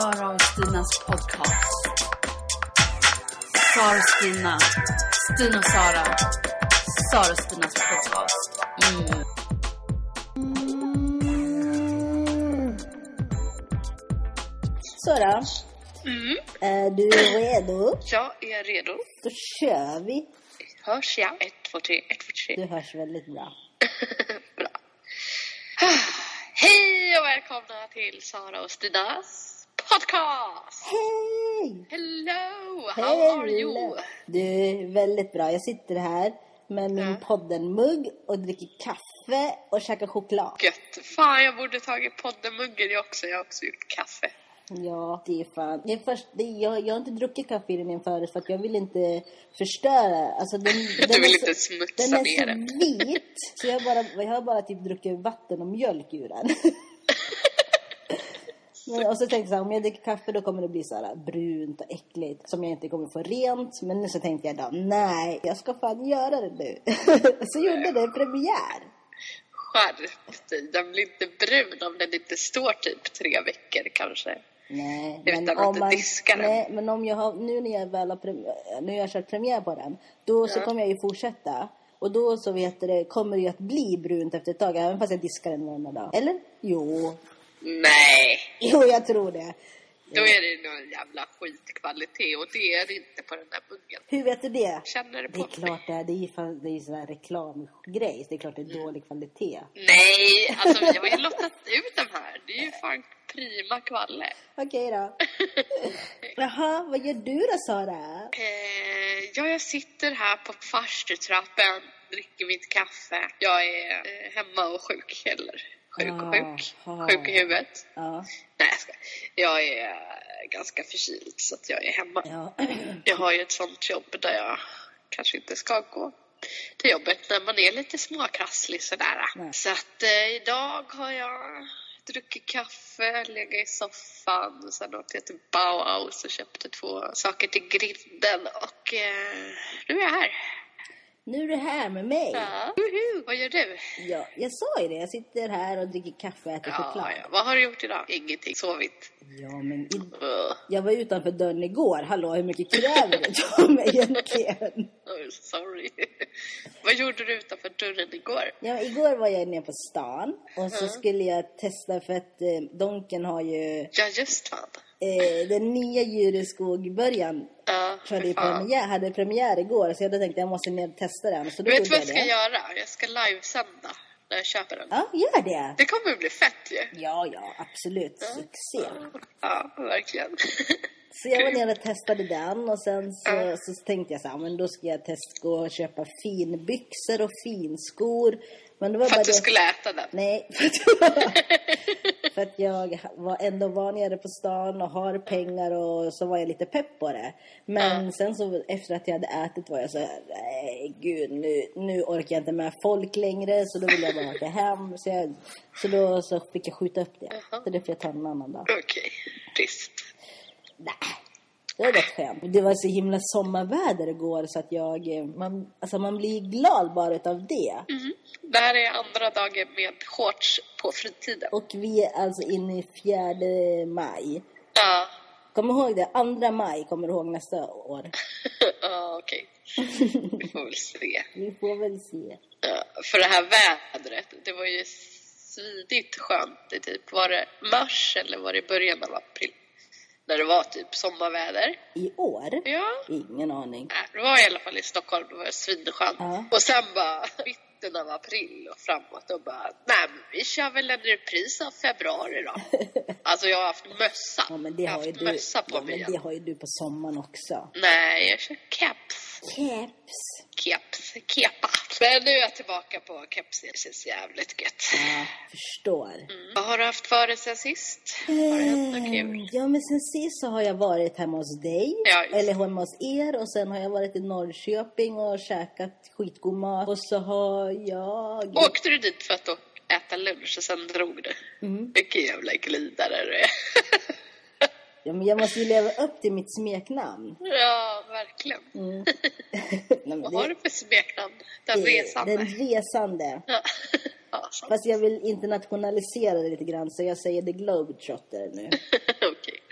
Sara och Stinas podcast. Sara och Stina. Stina och Sara. Sara och Stinas podcast. Sara, är du redo? Jag är redo. Då kör vi. Hörs jag? 1, 2, 3, 1, 2, 3. Du hörs väldigt bra. Bra. Hej och välkomna till Sara och Stinas podcast. Hej! Hello, how are you? Du är väldigt bra. Jag sitter här med min podden-mugg och dricker kaffe och käkar choklad. Gött. Fan, jag borde tagit podden-muggen jag också. Jag har också gjort kaffe. Ja, det är fan. Jag har inte druckit kaffe i den förut för att jag vill inte förstöra. Alltså, den du vill inte smutsa ner den. Den är så vit. Så jag har bara typ druckit vatten och mjölk ur den. Och så tänkte jag så här, om jag dricker kaffe då kommer det bli så här brunt och äckligt som jag inte kommer få rent. Men så tänkte jag då, nej, jag ska fan göra det nu. Så gjorde det premiär. Skärp dig. Den blir inte brun om den inte står typ 3 veckor kanske. Nej, utan men att du diskar den. Nej, men om jag har, nu när jag väl har nu jag kört premiär på den, då så kommer jag ju fortsätta. Och då så kommer det ju att bli brunt efter ett tag, även fast jag diskar den varje dag. Eller? Jo. Nej. Jo, jag tror det. Då är det någon jävla skitkvalitet och det är det inte på den där muggen. Hur vet du det? Känner det på det är klart det är. Det är ju sån här reklamgrej. Det är klart det är dålig kvalitet. Nej, alltså vi har ju lottat ut de här. Det är ju fan prima kvalle. Okej då. Jaha, vad gör du då, Sara? Jag sitter här på farstutrappen, dricker mitt kaffe. Jag är hemma och sjuk, eller sjuk i huvudet. Nej, jag är ganska förkyld så att jag är hemma. Jag har ju ett sånt jobb där jag kanske inte ska gå till jobbet när man är lite småkrasslig sådär. Så att idag har jag druckit kaffe, legat i soffan och sen åkte jag till Bauhaus och köpte 2 saker till grillen och nu är jag här. Nu är du här med mig. Ja. Vad gör du? Ja, jag sa ju det. Jag sitter här och dricker kaffe och äter choklad. Ja. Vad har du gjort idag? Ingenting. Sovit. Ja, men jag var utanför dörren igår. Hallå, hur mycket kräver du av mig egentligen? Oh, sorry. Vad gjorde du utanför dörren igår? Ja, igår var jag nere på stan. Och så skulle jag testa för att Donken har ju... Ja, just fan. Den nya Djureskog-början hade premiär igår. Så jag tänkte jag måste ner och testa den. Så då vet du vad jag ska göra? Jag ska livesända när jag köper den. Ja, gör det. Det kommer att bli fett ju. Ja, absolut. Succé. Ja, verkligen. Så jag var nere och testade den. Och sen så tänkte jag så här, men då ska jag testa och köpa finbyxor och finskor. Men det var för bara att du skulle äta den? Nej, för att jag var nere på stan och har pengar och så var jag lite pepp på det. Men sen så efter att jag hade ätit var jag så här, nej gud, nu orkar jag inte med folk längre. Så då ville jag bara åka hem. Så fick jag skjuta upp det. Så det får jag ta en annan dag. Okej, trist. Nej. Det var rätt skönt. Det var så himla sommarväder igår så att man blir glad bara utav det. Det här är andra dagen med shorts på fritiden. Och vi är alltså inne i 4 maj. Ja. Kommer du ihåg det? 2 maj kommer du ihåg nästa år. Ja, okej. Vi får väl se. Vi får väl se. Ja, för det här vädret, det var ju svidigt skönt. Typ, var det mars eller var det början av april? När det var typ sommarväder. I år? Ja. Ingen aning. Det var i alla fall i Stockholm, det var svinskönt. Och sen bara mitten av april och framåt och bara, nej vi kör väl en repris av februari då. Alltså jag har haft mössa. Ja, men det har ju du. Mössa på mig. Men det har ju du på sommaren också. Nej, jag kör keps. Kepa. Men nu är jag tillbaka på kepsen. Det känns jävligt gött. Ja, förstår. Vad har du haft för dig sen sist? Har det hänt något kul? Ja, men sen sist så har jag varit hemma hos dig. Eller hemma hos er. Och sen har jag varit i Norrköping och käkat skitgod mat. Och så har jag... Åkte du dit för att äta lunch och sen drog du? Vilken jävla glidare du är. Ja, men jag måste ju leva upp till mitt smeknamn. Ja, verkligen. Nej, vad har du för smeknamn? Den resande. Den resande. Ja, fast jag vill internationalisera det lite grann så jag säger The Globetrotter nu. Okej.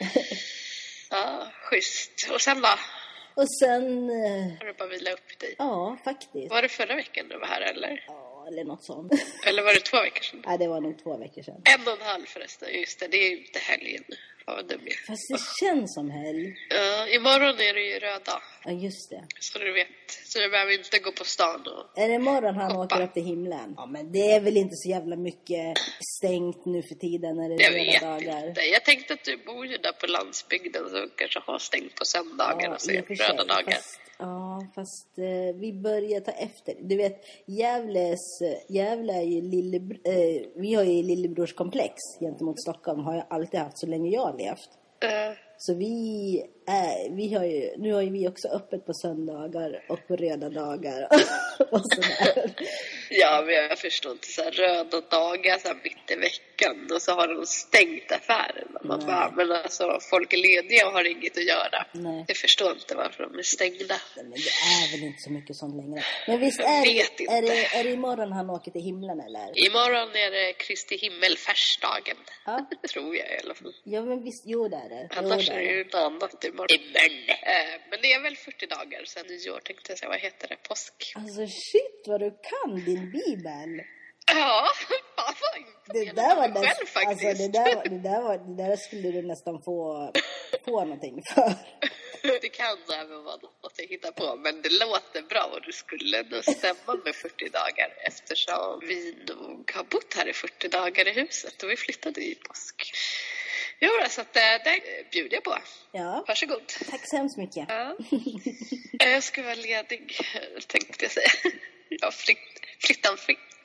Ja, schysst. Och sen då? Och sen... Har du bara vila upp dig? Ja, faktiskt. Var det förra veckan du var här, eller? Ja, eller något sånt. Eller var det 2 veckor sedan? Nej, det var nog 2 veckor sedan. 1,5 förresten, just det. Det är ju inte helgen. Vad dum jag. Fast det känns som helg. Ja, imorgon är det ju röd dag. Ja, just det. Så du vet. Så du behöver inte gå på stan och... Är det imorgon han hoppa. åker upp till himlen? Ja, men det är väl inte så jävla mycket stängt nu för tiden när det är röda dagar. Inte. Jag tänkte att du bor ju där på landsbygden så kanske har stängt på söndagar och så röda dagar. Fast vi börjar ta efter. Du vet, Gävle är ju vi har ju lillebrorskomplex gentemot Stockholm. Har jag alltid haft så länge jag har levt. Så vi har ju, nu har ju vi också öppet på söndagar och på röda dagar och sådär. Ja, men jag förstår inte så här röda dagar så här mitt i veckan och så har de stängt affären. Man bara, men alltså folk är lediga och har inget att göra. Nej. Jag förstår inte varför de är stängda. Men det är väl inte så mycket sånt längre. Men visst är det imorgon han åker till himlen eller? Imorgon är det Kristi himmelfärdsdagen. Ja. Tror jag i alla fall. Ja, men visst, jo det är det. Annars är det ju något annat imorgon. Men det är väl 40 dagar sedan nyår tänkte jag säga. Vad heter det? Påsk. Alltså shit vad du kan din bibel. Ja, det där var själv faktiskt. Alltså det där skulle du nästan få någonting för. Det kan även vara något jag hittar på, men det låter bra och det skulle nog stämma med 40 dagar eftersom vi nog har bott här i 40 dagar i huset och vi flyttade i påsk. Jo, så att det bjuder jag på. Ja. Varsågod. Tack så hemskt mycket. Ja. Jag ska vara ledig, tänkte jag säga. Ja, flyttan.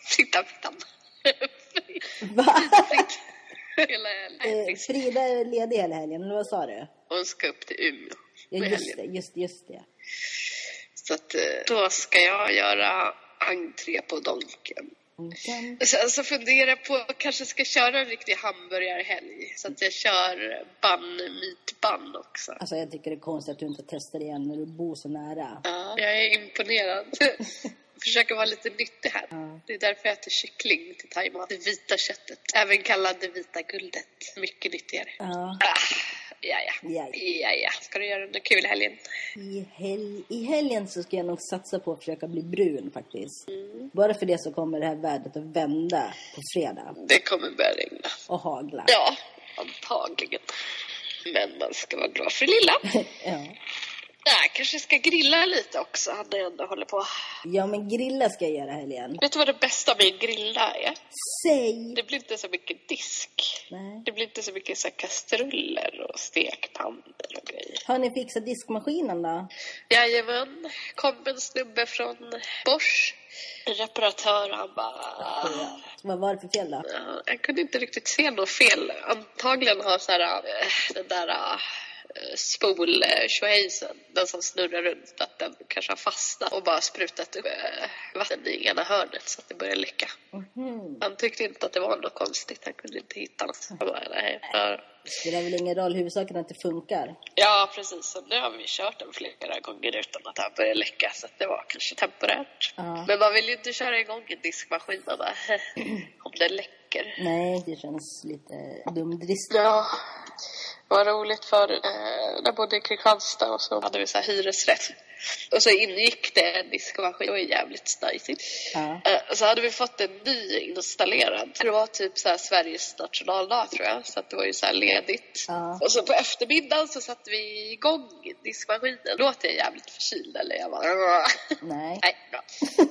Va? Fritt. Frida är ledig hela helgen, eller vad sa du? Hon ska upp till Umeå. Ja, just det. Så att då ska jag göra entré på Donken. Sen så funderar jag på kanske ska köra en riktig hamburgarhelg. Så att jag kör meatbun också. Alltså jag tycker det är konstigt att du inte testar igen när du bor så nära. Ja, jag är imponerad. Försöker vara lite nyttig här. Ja. Det är därför jag äter kyckling till thaimat. Det vita köttet. Även kallad det vita guldet. Mycket nyttigare. Ja. Ja. Ska du göra något kul i helgen? I helgen så ska jag nog satsa på att försöka bli brun faktiskt. Bara för det så kommer det här vädret att vända på fredag. Det kommer börja regna. Och hagla. Ja, antagligen. Men man ska vara glad för lilla. Ja. Jag kanske ska grilla lite också när jag ändå håller på. Ja, men grilla ska jag göra helgen. Vet du vad det bästa med en grilla är? Säg! Det blir inte så mycket disk. Nej. Det blir inte så mycket så här kastruller och stekpannor och grejer. Har ni fixat diskmaskinen då? Jajamän. Kom en snubbe från Bosch. En reparatör, han bara... Vad var det för fel då? Ja, jag kunde inte riktigt se något fel. Antagligen har så här, den där... spoltjoejsen, den som snurrar runt, att den kanske har fastnat och bara sprutat vatten i ena hörnet så att det börjar läcka. Han tyckte inte att det var något konstigt, han kunde inte hitta något. Det spelar väl ingen roll, huvudsaken att det funkar. Ja, precis. Så nu har vi kört den flera gånger utan att det börjar läcka, så att det var kanske temporärt. Men man vill ju inte köra igång en diskmaskin om den läcker. Nej, det känns lite dumdristigt. Ja. Det var roligt för när jag bodde i Kristianstad och så hade vi så här hyresrätt. Och så ingick det en diskmaskin. Det var jävligt stajtigt. Så hade vi fått en ny installerad. Det var typ så här Sveriges nationaldag tror jag. Så att det var ju så här ledigt. Och så på eftermiddagen så satte vi igång diskmaskinen. Låter jag jävligt förkyld eller jag bara... Nej, bra.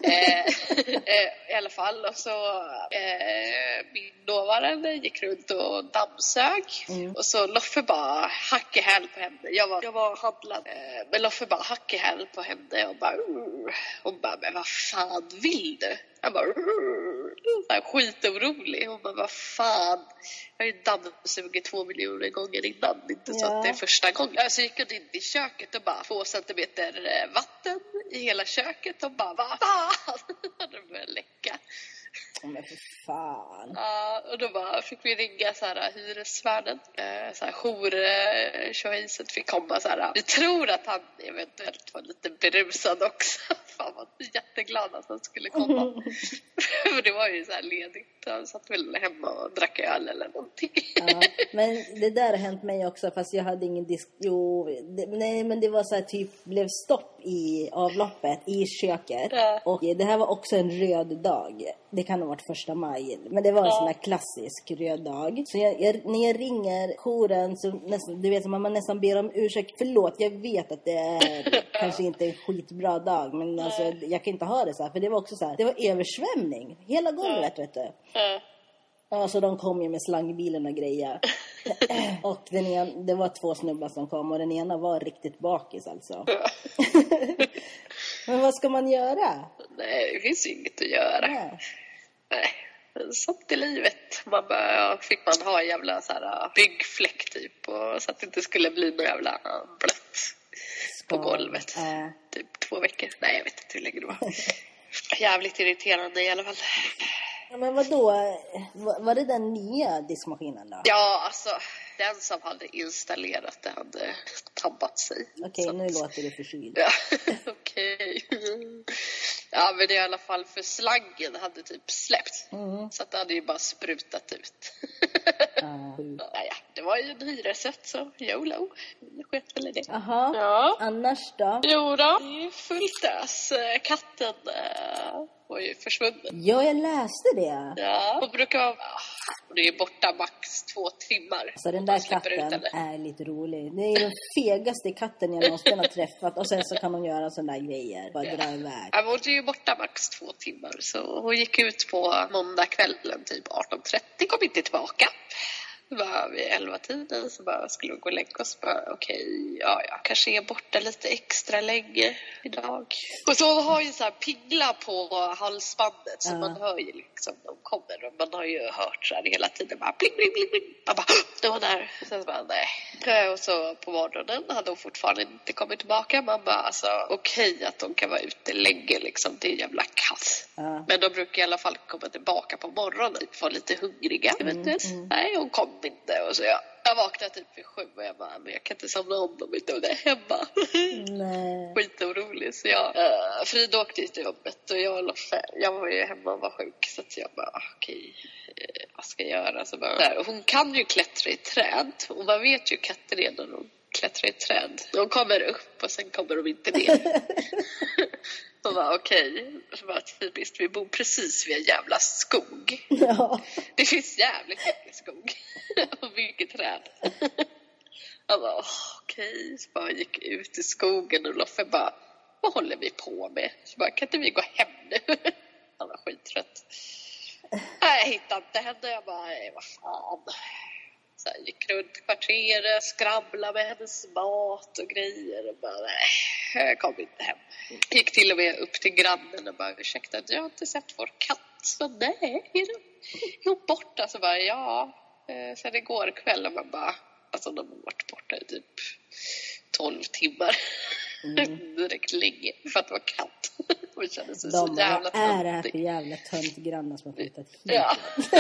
I alla fall. Och så min dåvarande gick runt och dammsög. Och så Loffe bara hack i häl på henne. Jag var handlad. Men Loffe bara hack i häl på henne och bara hon bara, men vad fan vill du? Jag bara skitorolig. Hon bara, vad fan, jag har ju dammsugit 2 miljoner gånger innan. Inte så att det är första gången. Så gick hon in i köket och bara 2 centimeter vatten i hela köket och bara, vad fan? Det började läcka. Men för fan. Ja, och då bara fick vi ringa så här hyresvärden. Så här jour-tjoejset fick komma så här. Vi tror att han eventuellt var lite berusad också. Fan, var jätteglad att han skulle komma. För det var ju så här ledigt. Jag satt väl hemma och drack öl eller någonting. Ja, men det där har hänt mig också, fast jag hade ingen disk. Nej, men det var så här typ, blev stopp i avloppet i köket. Ja. Och det här var också en röd dag. Det kan ha varit 1 maj. Men det var en sån här klassisk röd dag. Så när jag ringer jouren så nästan, du vet, man nästan ber om ursäkt. Förlåt, jag vet att det är kanske inte en skitbra dag. Men alltså, jag kan inte ha det så här. För det var också så här, det var översvämning. Hela golvet, vet du. Ja, så de kom ju med slangbilen och grejer. Och det var 2 snubbar som kom. Och den ena var riktigt bakis alltså. Men vad ska man göra? Nej, det finns inget att göra. Nej, sånt i livet. Fick man ha en jävla så här byggfläck typ. Och så att det inte skulle bli någon jävla blött på golvet. Typ 2 veckor. Nej, jag vet inte hur länge det var. Jävligt irriterande i alla fall. Ja, men vadå? Var det den nya diskmaskinen då? Ja, alltså den som hade installerat det hade tabbat sig. Okej, nu låter det förkyld. Ja, okej. Ja, men i alla fall för slangen hade typ släppt. Så att det hade ju bara sprutat ut. Ja, det var ju en hyresrätt så YOLO. Det sket väl i det. Aha. Ja. Annars då? Jo då, det är ju fullt ös. Katten var ju försvunnen. Ja, jag läste det. Ja, hon brukar vara... Det är borta max 2 timmar. Så den där katten är lite rolig. Det är den fegaste katten jag någonsin har träffat. Och sen så kan hon göra sådana där grejer. Bara dra iväg. Ja, hon är ju borta max 2 timmar. Så hon gick ut på måndagskvällen typ 18:30. Kom inte tillbaka. Det var vid 11-tiden så bara skulle vi gå och lägga oss. Okej, ja, kanske är borta lite extra länge idag. Och så har ju så här pingla på halsbandet så man hör ju liksom de kommer. Och man har ju hört så här hela tiden bara pling, pling, pling, pling. Man bara, det var där. Sen så bara, nej. Och så på morgonen hade hon fortfarande inte kommit tillbaka. Man bara, alltså okej att de kan vara ute länge liksom. Det är jävla kass. Men de brukar i alla fall komma tillbaka på morgonen. Var lite hungriga. Nej, hon kom inte. Och så jag vaknade typ vid 7 och jag bara, men jag kan inte samla om dem inte om det är hemma. Nej. Skitorolig. Så Frida åkte dit till jobbet och jag var ju hemma och var sjuk. Så att jag bara, okej, vad ska jag göra? Så bara, hon kan ju klättra i träd. Och man vet ju katter är när de klättrar i träd. De kommer upp och sen kommer de inte ner. Så bara, okej. Så bara, typiskt, vi bor precis vid en jävla skog. Ja. Det finns jävligt mycket skog. Och mycket träd. Jag bara, okej. Så bara gick ut i skogen och Loffe bara, vad håller vi på med? Så bara, kan inte vi gå hem nu? Han var skittrött. Nej, jag hittade inte henne. Jag bara, nej, vad fan. Så jag gick runt kvarteret, skrabblade med hennes mat och grejer. Och bara, nej, jag kom inte hem. Gick till och med upp till grannen och bara, ursäkta, jag har inte sett vår katt. Så nej, är hon borta? Så bara, ja. Sen igår kväll och man bara, alltså de har varit borta i typ 12 timmar. Direkt länge för att det var katt. Och kändes så jävla töntig. Är det här för jävla tönt grannar som har flyttat hit? Ja.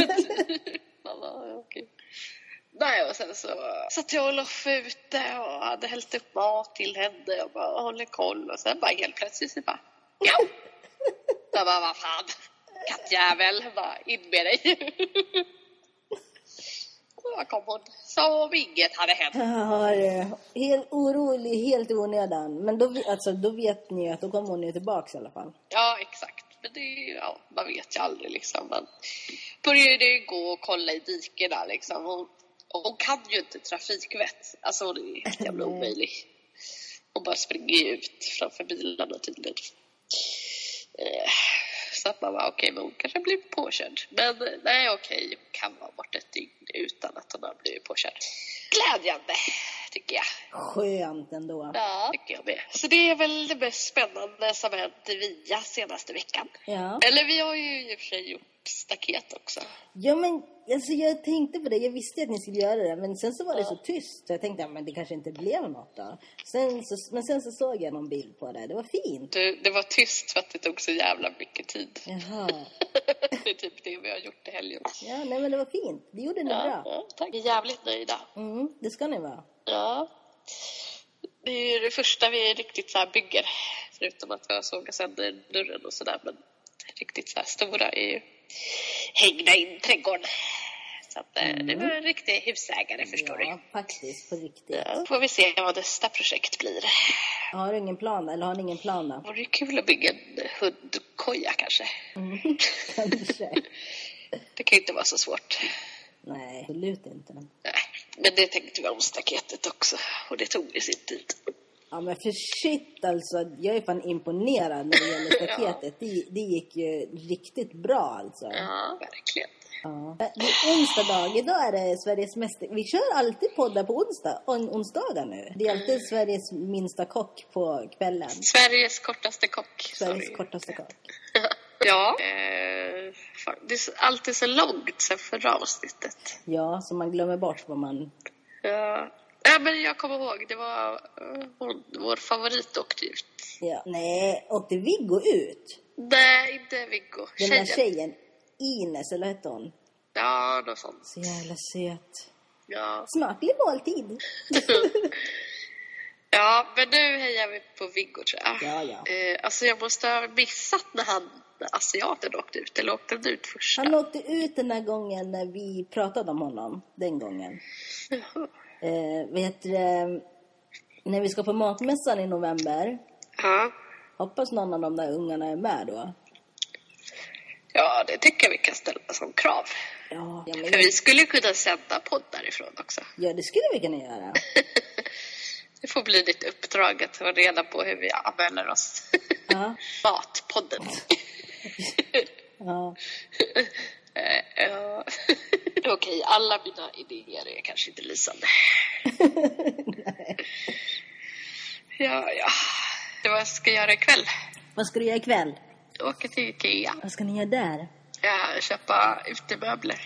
Okej. Nej, och sen så satt jag och Loffe ute och hade hällt upp mat till henne och bara håller koll. Och sen bara helt plötsligt så bara, ja. Så bara, vad fan, kattjävel, bara in med dig. Så kom hon, som om inget hade hänt. Ja, helt orolig, helt onödan. Men då vet ni att då kommer hon ju tillbaka i alla fall. Ja, exakt. Men det man vet ju aldrig liksom. Man började ju gå och kolla i dikena liksom. Hon kan ju inte trafikvett. Alltså hon är helt jävla omöjlig. Hon bara springer ut framför bilarna tydligen. Så att man var okej, men hon kanske blir påkörd. Men nej, okej, hon kan vara bort ett dygn utan att hon har blivit påkörd. Glädjande, tycker jag. Skönt ändå. Ja, tycker jag med. Så det är väl det mest spännande som hänt via senaste veckan. Ja. Eller vi har ju i och för sig gjort staket också. Ja, men alltså, jag tänkte på det. Jag visste att ni skulle göra det. Men sen så var det så tyst. Så jag tänkte, men det kanske inte blev något då. Men sen så såg jag någon bild på det. Det var fint. Det var tyst för att det tog så jävla mycket tid. Jaha. Det är typ det vi har gjort i helgen. Ja, nej, men det var fint. Det gjorde ni bra. Ja, tack. Vi är jävligt nöjda. Det ska ni vara. Ja. Det är ju det första vi riktigt så här bygger. Förutom att vi har sågat sönder dörren och sådär. Men riktigt så här stora är ju hängda in trädgården. Så att det var en riktig husägare, förstår du. Ja, faktiskt, på riktigt. Ja, får vi se vad nästa projekt blir. Har du ingen plan, eller har ni ingen plan då? Vore det kul att bygga en hundkoja kanske? Kanske. Det kan ju inte vara så svårt. Nej, absolut inte. Nej, men det tänkte vi om staketet också. Och det tog ju sin tid. Ja, men för shit alltså. Jag är fan imponerad när det gäller staketet. Det gick ju riktigt bra alltså. Ja, verkligen. Ja. Det är onsdag dag. Idag är det Sveriges mäster. Vi kör alltid poddar på onsdagar nu. Det är alltid Sveriges minsta kock på kvällen. Sveriges kortaste kock. Sveriges kortaste kock. Ja, det är alltid så långt sen förra avsnittet. Ja, så man glömmer bort vad man... Ja, men jag kommer ihåg, det var vår favorit åkte ut. Ja. Nej, åkte Viggo ut? Nej, inte Viggo. Den där tjejen, Ines, eller hette hon? Ja, något sånt. Så jävla söt. Ja. Smaklig måltid. Ja, men nu hejar vi på Viggo, tror jag. Ja. Alltså jag måste ha missat när asiaten åkte ut. Eller åkte han ut först? Han åkte ut den här gången när vi pratade om honom. Den gången. När vi ska på matmässan i november. Ja. Hoppas någon av de där ungarna är med då. Ja, det tycker jag vi kan ställa som krav. Ja, för vi skulle kunna sända podd därifrån också. Ja, det skulle vi kunna göra. Det får bli ditt uppdrag att ta reda på hur vi använder oss. Ja. Matpodden. Ja. Okej, alla mina idéer är kanske inte lysande. Nej. Ja. Vad ska jag göra ikväll? Vad ska du göra ikväll? Åka till Ikea. Vad ska ni göra där? Ja, köpa utemöbler.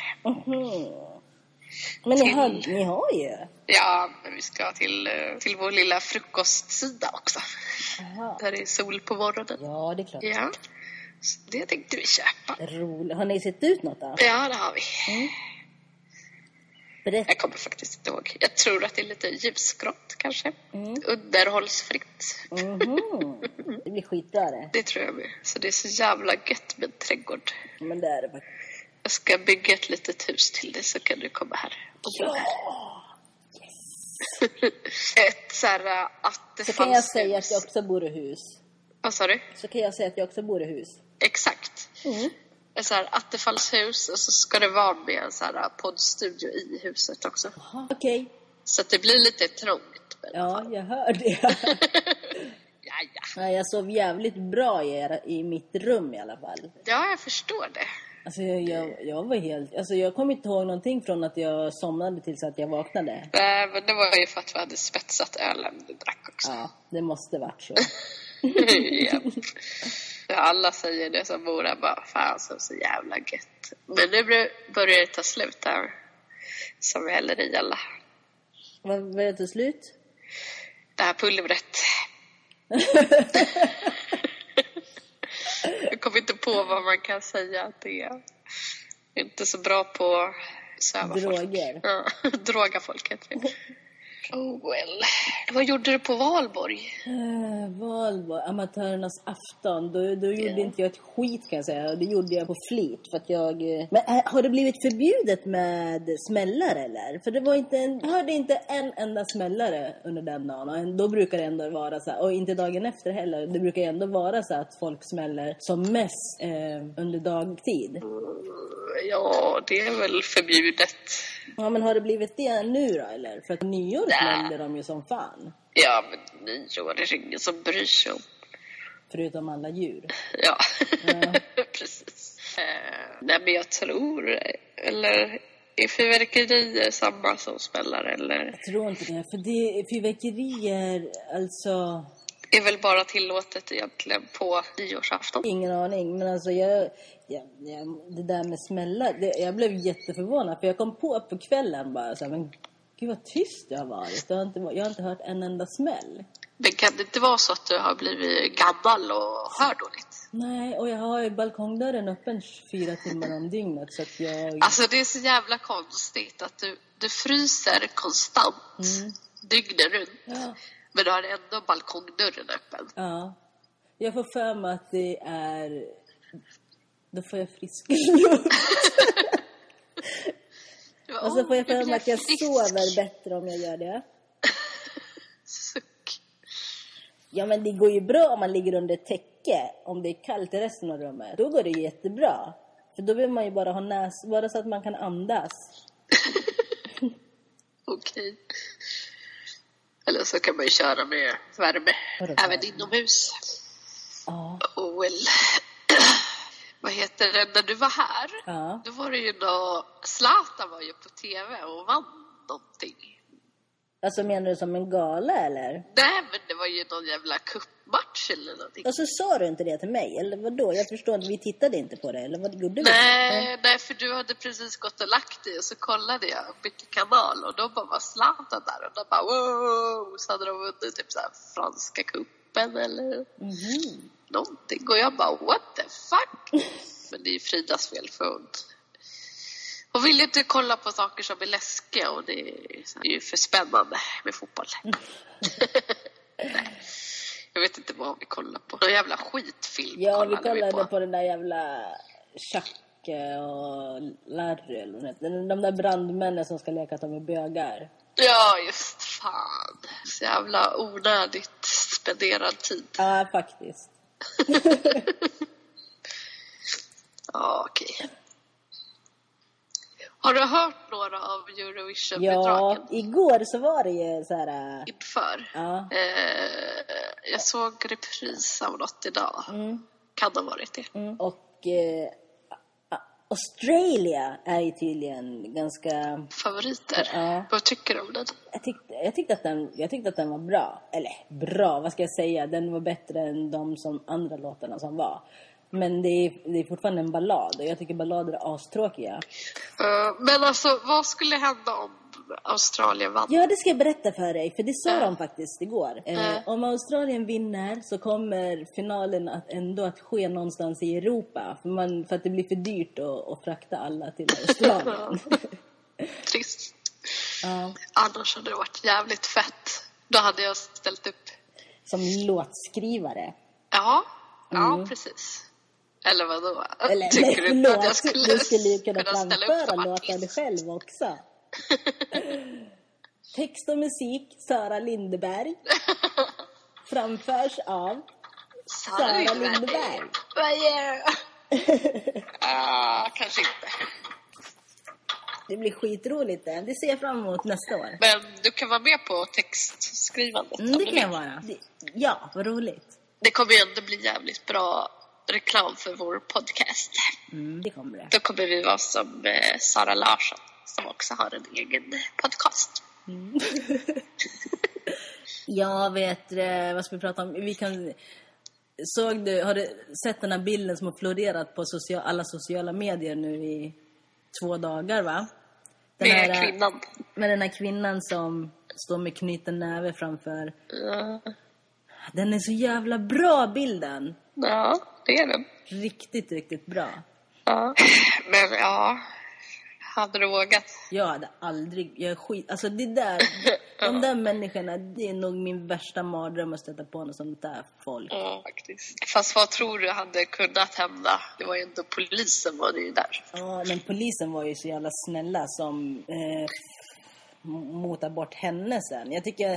Men ni har ju. Ja, men vi ska till vår lilla frukostsida också. Aha. Där det är sol på morgonen. Ja, det är klart. Ja, så det tänkte vi köpa. Roligt. Har ni sett ut något då? Ja, det har vi. Berätta. Jag kommer faktiskt inte ihåg. Jag tror att det är lite ljusgrått kanske. Underhållsfritt. Det blir skitbra det. Det tror jag med. Så det är så jävla gött med trädgård. Men det är det faktiskt. Jag ska bygga ett litet hus till dig så kan du komma här och bo här. Yes. Ett så här att det så kan jag säga att jag också bor i hus. Vad sa du? Så kan jag säga att jag också bor i hus. Exakt. Ett så här attefallshus och så ska det vara med en så här poddstudio i huset också. Jaha, okej. Så att det blir lite trångt. Ja, jag hör det. Ja. Ja, jag sov jävligt bra i mitt rum i alla fall. Ja, jag förstår det. Alltså jag var helt... Alltså jag kommer inte ihåg någonting från att jag somnade tills att jag vaknade. Nej, men det var ju för att vi hade spetsat ölen du drack också. Ja, det måste varit så. Ja. Alla säger det som bor där bara, fan så jävla gött. Men nu börjar det ta slut där. Som vi häller i alla. Vad är det till slut? Det här pulvret. Jag kommer inte på vad man kan säga att det är. Inte så bra på att söva droger. Folk. Ja, droga folket. Oh well. Vad gjorde du på Valborg? Valborg, amatörernas afton. Då gjorde inte jag ett skit kan jag säga. Det gjorde jag på flit för att jag... Men har det blivit förbjudet med smällare eller? För det var inte jag hörde inte en enda smällare under den dagen. Och då brukar det ändå vara så här, och inte dagen efter heller. Det brukar ändå vara så att folk smäller som mest under dagtid. Ja, det är väl förbjudet. Ja, men har det blivit det nu då eller? För att nyår smällde de ju som fan. Ja, men nyår är ingen som bryr sig om. Förutom alla djur. Ja. Precis. Nej, men jag tror, eller är fyrverkerier samma som smäller, eller? Jag tror inte det, för det fyrverkerier, alltså... Det är väl bara tillåtet egentligen på nyårsafton. Ingen aning, men alltså det där med smällar, jag blev jätteförvånad för jag kom på kvällen bara så här, men gud vad tyst det har varit. Jag har inte hört en enda smäll. Men kan det inte vara så att du har blivit gammal och hör dåligt? Nej, och jag har ju balkongdörren öppen 24 timmar om dygnet så att jag... Alltså det är så jävla konstigt att du fryser konstant dygnet runt. Ja. Men du har ändå balkongdörren öppen. Ja. Jag får för mig att det är Då får jag frisk luft. Och så får jag för mig att jag sover bättre om jag gör det. Suck. Ja, men det går ju bra om man ligger under täcke. Om det är kallt i resten av rummet. Då går det ju jättebra. För då vill man ju bara ha bara så att man kan andas. Okej. Eller så kan man ju köra med värme. Även inomhus. Ja. Och väl... Vad heter det? När du var här, då var det ju Zlatan var ju på tv och vann någonting. Alltså menar du som en gala eller? Nej, men det var ju någon jävla cupmatch eller någonting. Och så sa du inte det till mig, eller vadå? Jag förstår att vi tittade inte på det, eller vad gjorde vi? Nej, för du hade precis gått och lagt dig och så kollade jag och bytte kanal och då bara var Zlatan där och då bara wow, så hade de vunnit typ så här franska kuppen eller någonting. Och jag bara, what the fuck? Men det är ju Fridas fel för hon vill ju inte kolla på saker som är läskiga och det är ju för spännande med fotboll. Nej. Jag vet inte vad vi kollar på. Någon jävla skitfilm. Ja, vi kollade på den där jävla Chuck och Larry eller de där brandmännen som ska leka att de är bögar. Ja, just fan. Så jävla onödigt spenderad tid. Ja, faktiskt. Ja, okej. Har du hört några av Eurovision-bidragen? Ja, igår så var det ju så här... Inför? Ja. Jag såg repris av något idag. Kan det ha varit det? Och Australia är ju tydligen ganska... Favoriter? Ja. Vad tycker du om den? Jag tyckte att den var bra. Eller bra, vad ska jag säga? Den var bättre än de andra låtarna som var. Men det är fortfarande en ballad. Och jag tycker ballader är astråkiga. Men alltså, vad skulle hända om Australien vann? Ja, det ska jag berätta för dig. För det sa de faktiskt igår. Om Australien vinner så kommer finalen att ske någonstans i Europa. För att det blir för dyrt att frakta alla till Australien. Trist. Annars hade det varit jävligt fett. Då hade jag ställt upp. Som låtskrivare. Ja, precis. Eller vadå? Eller tycker du att jag du skulle ju kunna framföra låten själv också. Text och musik Sara Lindeberg. Framförs av Sara Lindeberg. Vad gör kanske inte. Det blir skitroligt det. Det ser jag fram emot nästa år. Men du kan vara med på textskrivandet. Det kan jag vara. Ja, vad roligt. Det kommer ju ändå bli jävligt bra reklam för vår podcast. Det kommer det. Då kommer vi vara som Sara Larsson som också har en egen podcast. Jag vet, vad ska vi prata om? Har du sett den här bilden som har florerat på alla sociala medier nu i 2 dagar, va? Kvinnan. Med den här kvinnan som står med knuten näve framför. Den är så jävla bra, bilden. Ja, det är den. Riktigt, riktigt bra. Ja, men hade du vågat? Jag hade aldrig... Alltså det där... De där människorna, det är nog min värsta mardröm att stöta på något sånt där folk. Ja, faktiskt. Fast vad tror du hade kunnat hända? Det var ju ändå polisen var det ju där. Ja, men polisen var ju så jävla snälla som motade bort henne sen. Jag tycker...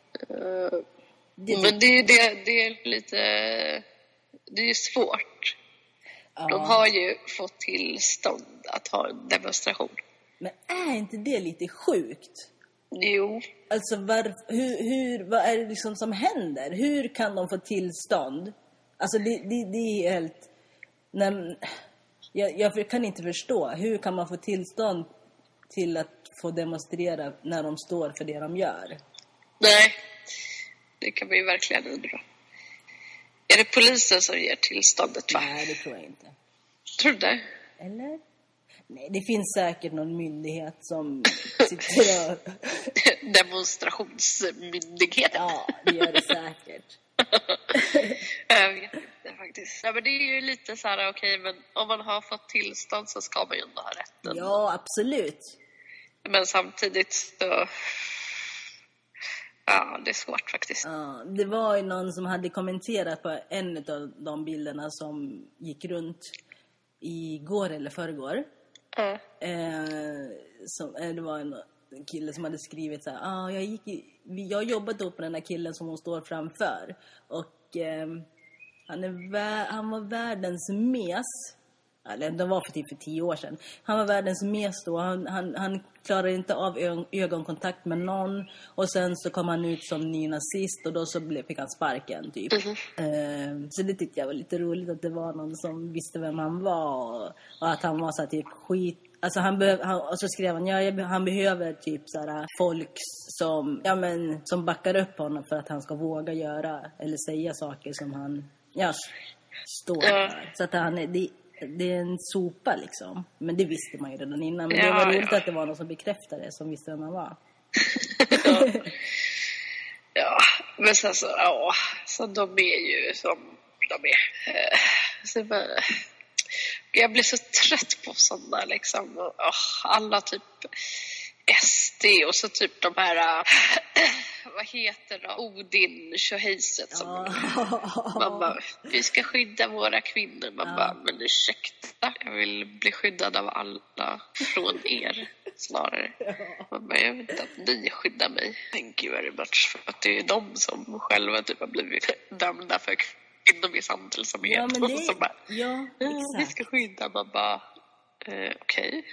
Men det är lite... Det är svårt. Ja. De har ju fått tillstånd att ha en demonstration. Men är inte det lite sjukt? Jo. Alltså vad är det liksom som händer? Hur kan de få tillstånd? Alltså det är helt... Jag kan inte förstå. Hur kan man få tillstånd till att få demonstrera när de står för det de gör? Nej, det kan man ju verkligen undra. Är det polisen som ger tillståndet, va? Nej, det tror jag inte. Tror du det? Eller? Nej, det finns säkert någon myndighet som sitter och... Demonstrationsmyndigheten. Ja, det gör det säkert. Jag vet inte faktiskt. Ja, men det är ju lite så här, okej, men om man har fått tillstånd så ska man ju ändå ha rätten. Ja, absolut. Men samtidigt så... Ja, det är svårt faktiskt. Ja, det var ju någon som hade kommenterat på en av de bilderna som gick runt igår eller förrgår. Det var en kille som hade skrivit så här, jag jobbade då på den här killen som hon står framför, och han var världens mes. Eller det var för 10 år sedan. Han var världens mes då. Han klarade inte av ögonkontakt med någon. Och sen så kom han ut som ny nazist. Och då så fick han sparken typ. Så det tyckte jag var lite roligt, att det var någon som visste vem han var. Och att han var så här, typ skit. Alltså och så skrev han behöver typ så här, folk som backar upp honom för att han ska våga göra eller säga saker som han står för. Så att det är en sopa liksom. Men det visste man ju redan innan. Men det var roligt att det var någon som bekräftade det, som visste vem man var. Ja, men sen så de är ju som de är. Så jag blir så trött på sådana liksom. Alla typ SD och så typ de här vad heter det? Odin tjohejset som man bara, vi ska skydda våra kvinnor. Man bara, men ursäkta, jag vill bli skyddad av alla från er snarare. Man bara, jag vet inte att ni skyddar mig. Thank you very much. För att det är de som själva typ har blivit dömda för kvinnomisshandelssamhet. Ja, men det... Och så bara, exakt. Vi ska skydda. Man bara, okej.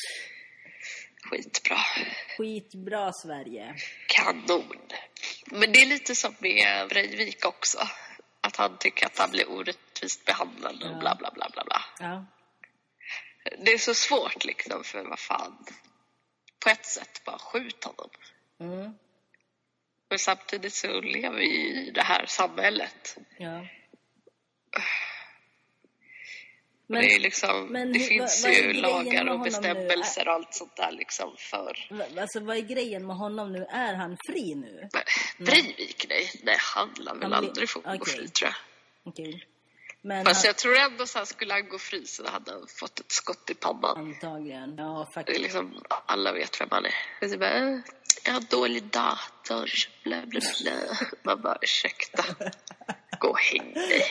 Skitbra Sverige. Kanon. Men det är lite som med Breivik också. Att han tycker att han blir orättvist behandlad och bla bla bla bla bla. Ja. Det är så svårt liksom, för vad fan. På ett sätt bara skjut honom. Men samtidigt så lever vi i det här samhället. Ja. Men, det är liksom, det finns ju lagar och bestämmelser och allt sånt där liksom för... Alltså vad är grejen med honom nu? Är han fri nu? Breivik, nej, han lär väl aldrig få gå fri, tror jag. Okej. Men fast jag tror ändå så här, skulle han gå fri så hade han fått ett skott i pannan. Antagligen, ja faktiskt. Det är liksom, alla vet vem han är. Och så bara, jag har dålig dator, bla bla bla. Man bara, ursäkta. Gå och häng dig.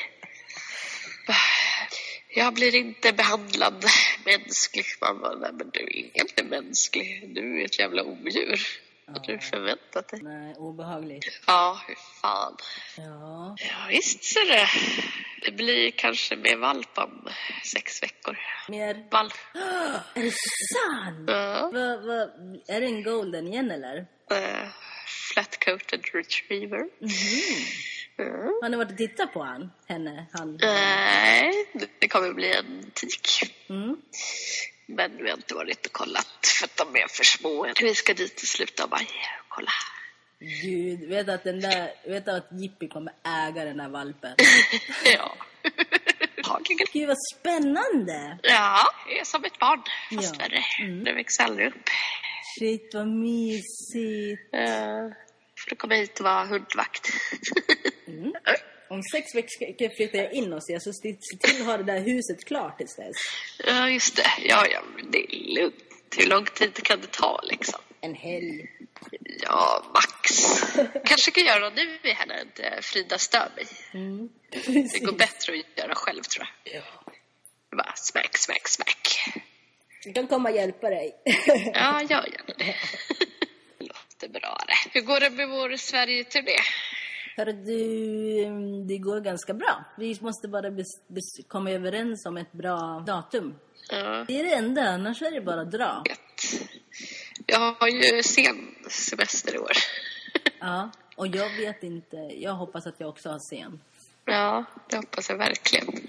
Jag blir inte behandlad mänskligt. Man bara, nej men du är inte mänsklig. Du är ett jävla odjur. Har du förväntat dig? Nej, obehagligt. Ja, hur fan. Ja, visst så det blir kanske med valp om 6 veckor. Mer valp. Är det sant? Ja. Är det en golden igen eller? Flat-coated retriever. Har ni varit och tittat på henne? Nej, det kommer bli en tik. Men vi har inte varit och kollat för att de är för små. Vi ska dit i slutet av maj och kolla. Gud, vet att Jippi kommer äga den där valpen? Ja. Gud, vad spännande! Ja, det är som ett barn, fast värre. Det växer aldrig upp. Shit, vad mysigt. För att komma hit och vara hundvakt. Om 6 veckor flyttar jag in och så se till att ha det där huset klart tills dess. Ja, just det. Ja, det är lugnt. Hur lång tid kan det ta liksom? En helg. Ja, max. Kanske kan göra nu i henne inte Frida stör mig. Det går bättre att göra själv, tror jag. Ja. Bara smack. Jag kan komma och hjälpa dig. Ja, jag gör det. Låter bra det. Hur går det med vår Sverige-turné? Hörru du, det går ganska bra. Vi måste bara komma överens om ett bra datum. Ja. Det är det enda, annars är det bara att dra. Jag har ju sen semester i år. Ja, och jag vet inte. Jag hoppas att jag också har sen. Ja, det hoppas jag verkligen.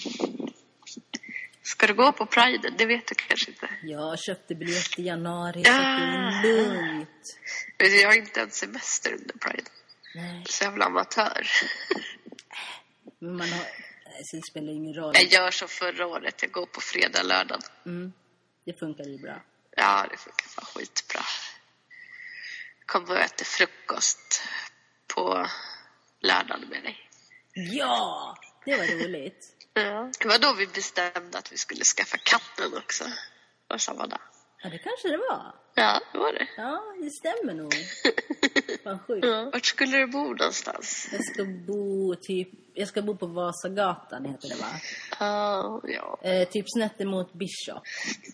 Ska du gå på Pride? Det vet du kanske inte. Jag köpte biljett i januari, så det är lugnt. Jag har inte ens semester under Pride. Nej. Så jävla amatör. Men man har... Så det spelar ingen roll. Jag gör så förra året. Jag går på fredag, lördag. Det funkar ju bra. Ja, det funkar fan skitbra. Jag kommer att äta frukost på lördagen med dig. Ja, det var roligt. Ja. Det var då vi bestämde att vi skulle skaffa katten också. Och samma dag. Ja, det kanske det var. Ja, det var det. Ja, det stämmer nog. Fan sjukt. Ja. Vart skulle du bo någonstans? Jag ska bo på Vasagatan, heter det, va? Ja. Typ snett emot Bishop.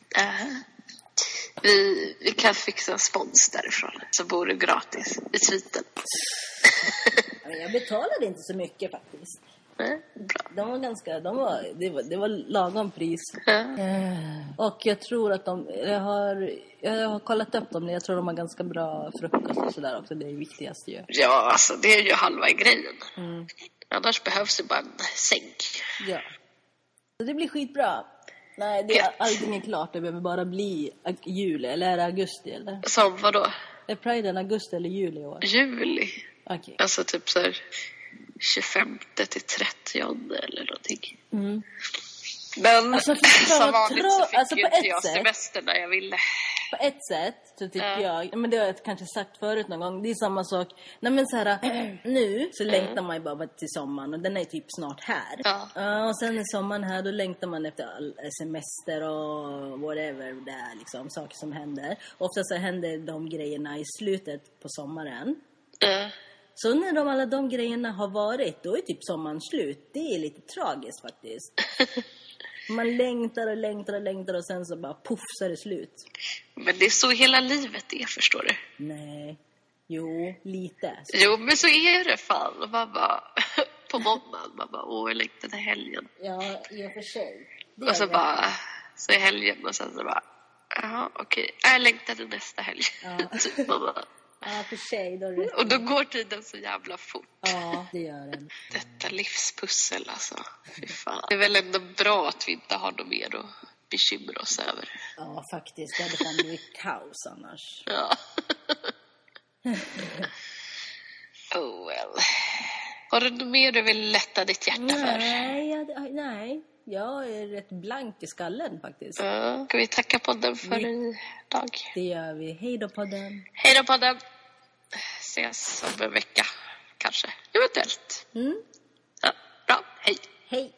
Vi kan fixa spons därifrån. Så bor du gratis i sviten. Jag betalade inte så mycket faktiskt. Bra. Det var lagom pris. Och jag tror att jag har kollat upp dem. Jag tror de har ganska bra frukost och sådär också. Det är viktigast ju. Ja, alltså det är ju halva grejen. Annars behövs det bara en säng. Ja. Så det blir skitbra. Nej, allting är klart. Det behöver bara bli juli. Eller är det augusti eller? Som vadå? Är Pride augusti eller juli i år? Juli. Okay. Alltså typ så här 25 till 30 eller någonting. Men alltså, som vanligt så fick ju inte jag sätt, semester när jag ville. På ett sätt så tycker jag, men det har jag kanske sagt förut någon gång, det är samma sak. Nej men så här, nu så längtar man ju bara till sommaren och den är typ snart här. Och sen är sommaren här, då längtar man efter all semester och whatever det är liksom, saker som händer. Ofta så händer de grejerna i slutet på sommaren. Så när alla de grejerna har varit, då är typ sommaren slut. Det är lite tragiskt faktiskt. Man längtar och sen så bara puff så är det slut. Men det är så hela livet är, förstår du? Nej, jo, lite. Så. Jo, men så är det fan. Man bara, på måndagen, man bara, jag längtar till helgen. Ja, i och för sig. Och så bara, så är helgen och sen så bara, jaha, okej. Jag längtar till nästa helg. Ja. Typ man bara. Ja, för sig. Och då går tiden så jävla fort. Ja, det gör den. Detta livspussel alltså. Fy fan. Det är väl ändå bra att vi inte har något mer att bekymra oss över. Ja, faktiskt. Det hade fan blivit kaos annars. Ja. Oh well. Har du något mer du vill lätta ditt hjärta för? Nej. Jag är rätt blank i skallen faktiskt. Ja, ska vi tacka podden för idag? Det gör vi. Hej då podden. Hej då podden. Ses om en vecka kanske. Eventuellt. Ja, bra. Hej. Hej.